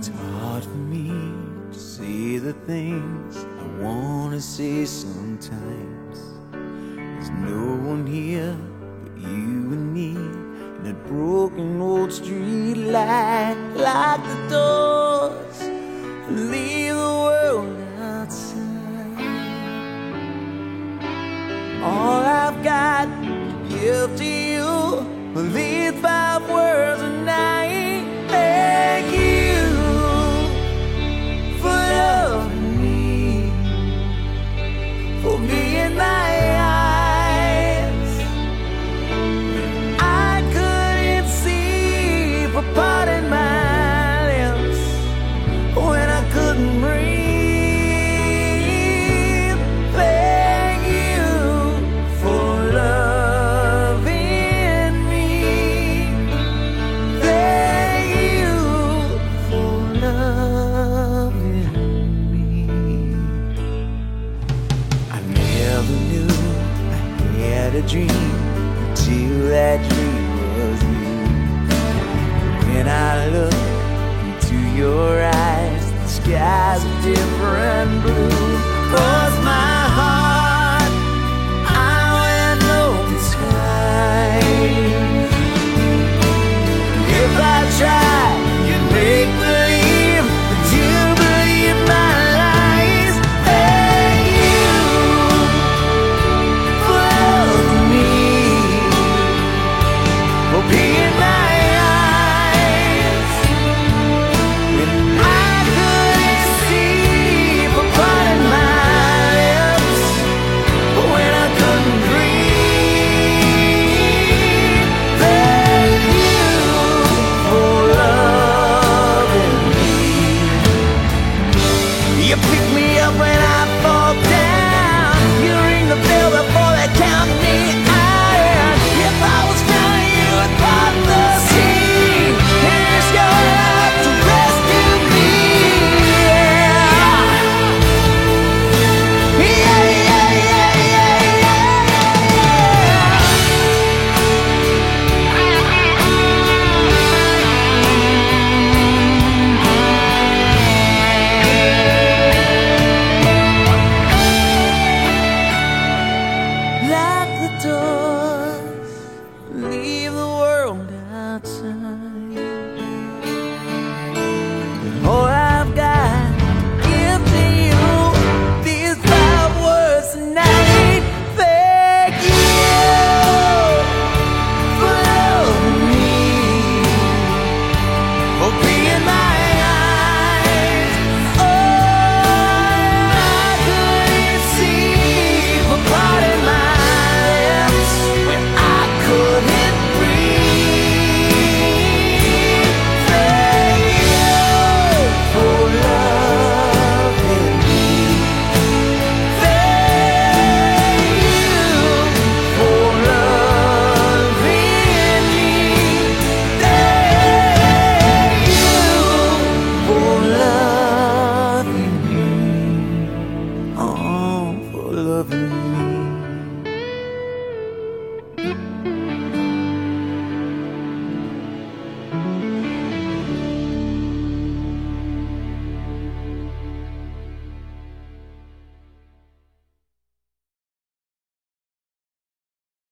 It's hard for me to say the things I wanna say sometimes. There's no one here but you and me, and that broken old street light. Lock the doors, leave the world outside. All I've got to give to you are these 5 words a night. Thank you for loving me, for being my eyes. I couldn't see for parting my lips when I couldn't breathe. Thank you for loving me. Thank you for loving me. I never knew I had a dream until that dream was you. When I look into your eyes, the sky's a different blue. 'Cause